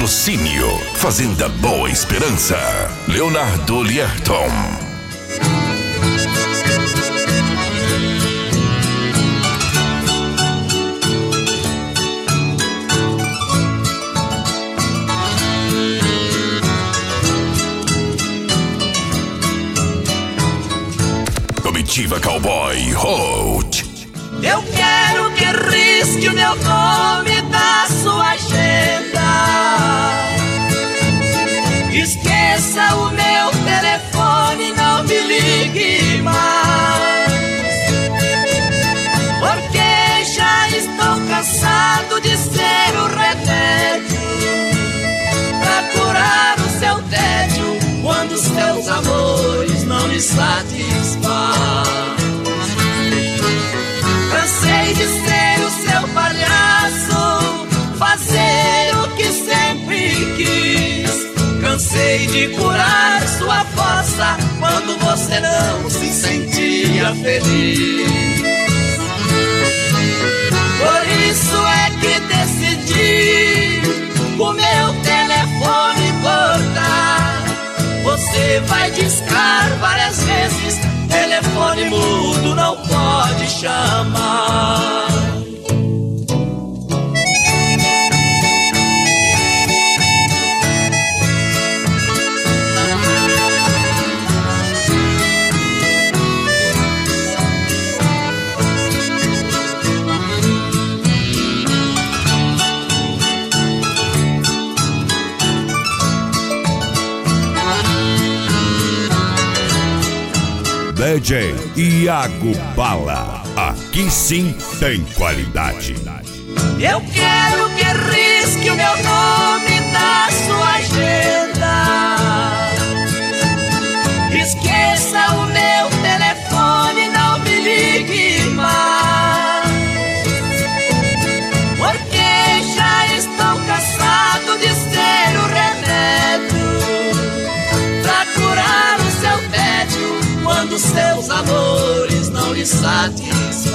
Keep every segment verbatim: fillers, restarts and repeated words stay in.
Patrocínio Fazenda Boa Esperança, Leonardo Lierton. Comitiva Cowboy Holt. Eu quero que risque o meu nome da sua agenda. Esqueça o meu telefone, não me ligue mais, porque já estou cansado de ser o remédio pra curar o seu tédio quando os teus amores não me satisfazem. Cansei de ser o seu palhaço, fazer o que sempre quis. Cansei de curar sua força quando você não se sentia feliz. Por isso é que decidi o meu telefone cortar. Você vai discar várias vezes, telefone mudo não pode chamar. D J Iago Bala, aqui sim tem qualidade. Eu quero que risque o meu nome da sua agenda. Esqueça o meu telefone, não me ligue mais, porque já estou cansado de ser o remédio pra curar o seu tédio quando seus amores não lhe satisfazem.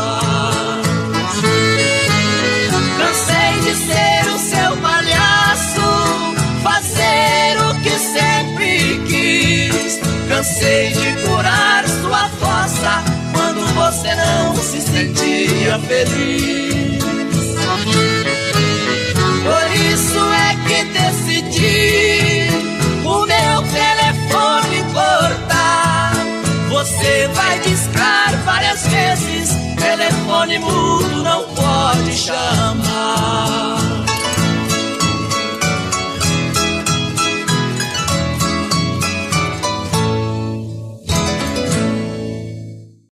Cansei de ser o seu palhaço, fazer o que sempre quis. Cansei de curar sua força quando você não se sentia feliz. Por isso é que decidi o meu telefone cortar. Você vai discar várias vezes, telefone mudo não pode chamar.